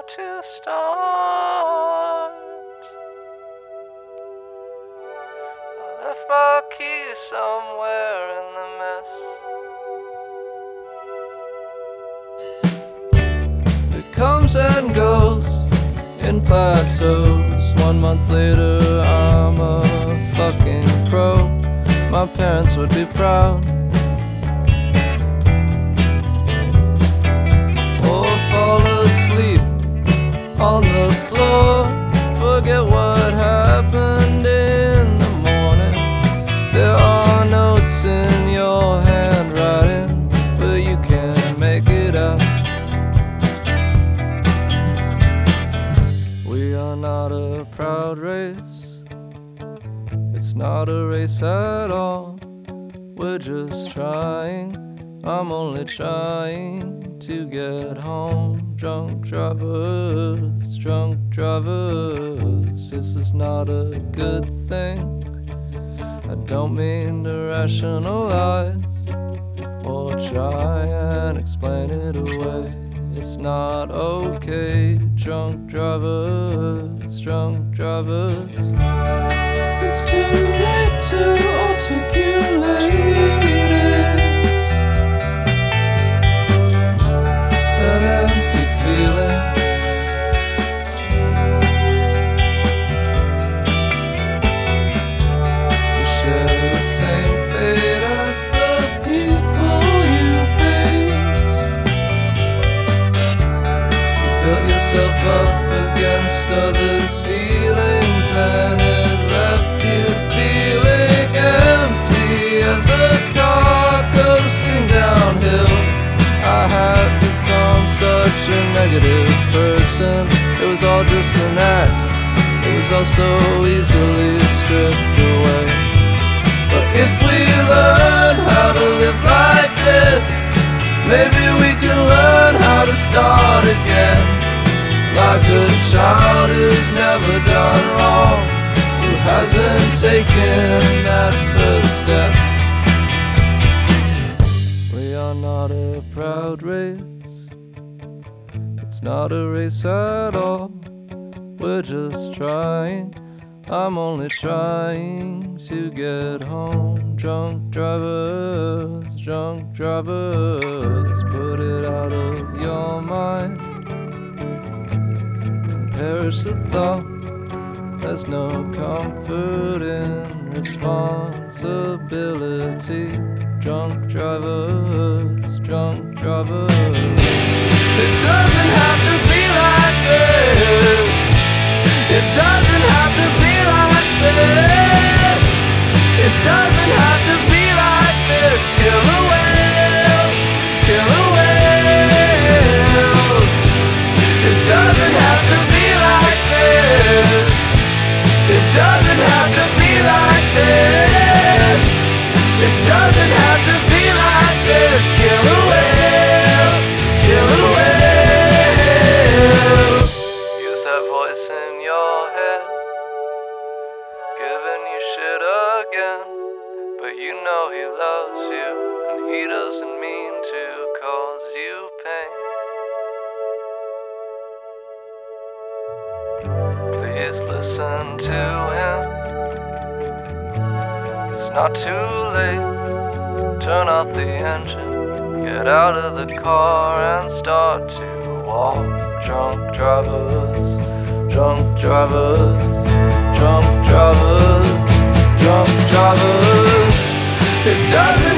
to start. I left my keys somewhere in the mess. It comes and goes in plateaus. 1 month later I'm a fucking pro. My parents would be proud. Or fall asleep on the floor, forget what happened in the morning. There are notes in your handwriting, but you can't make it out. We are not a proud race, it's not a race at all. We're just trying, I'm only trying to get home. Drunk drivers, drunk drivers, this is not a good thing. I don't mean to rationalize or try and explain it away. It's not okay. Drunk drivers, drunk drivers, it's too late to articulate it. That empty feeling. You share the same fate as the people you hate. You built yourself up against others' feelings, and it left you feeling empty as a car coasting downhill. I had become such a negative person. It was all just an act. It was all so easily stripped away. But if we learn how to live like this, maybe we can learn how to start again. Like a child who's never done wrong, who hasn't taken that first step. We are not a proud race, it's not a race at all. We're just trying, I'm only trying to get home. Drunk drivers, put it out of your mind and perish the thought. There's no comfort in responsibility. Drunk drivers, it doesn't have to be like this. It doesn't have to be like this. It doesn't have to be like this. Killer whales, killer whales. It doesn't have to be like this. It doesn't have to be like this. It doesn't have to be like this. Killer whales, killer whales. Use that voice in your head, giving you shit again. But you know he loves you, and he doesn't mean to cause you pain. Please listen to him. It's not too late. Turn off the engine, get out of the car and start to walk. Drunk drivers, drunk drivers, drunk drivers, drunk drivers. It doesn't